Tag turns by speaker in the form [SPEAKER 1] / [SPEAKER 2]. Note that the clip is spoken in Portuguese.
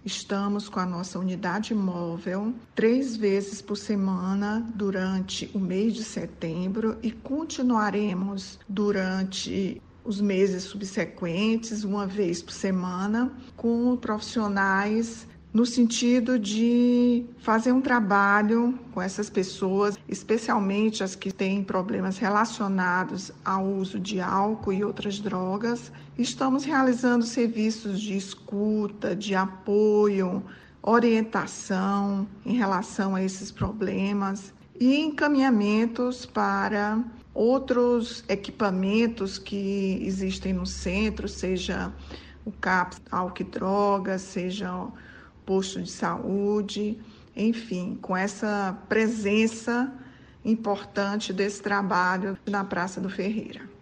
[SPEAKER 1] estamos com a nossa unidade móvel 3 vezes por semana durante o mês de setembro e continuaremos durante os meses subsequentes, uma vez por semana, com profissionais no sentido de fazer um trabalho com essas pessoas, especialmente as que têm problemas relacionados ao uso de álcool e outras drogas. Estamos realizando serviços de escuta, de apoio, orientação em relação a esses problemas e encaminhamentos para outros equipamentos que existem no centro, seja o CAPS, álcool e drogas, seja posto de saúde, enfim, com essa presença importante desse trabalho na Praça do Ferreira.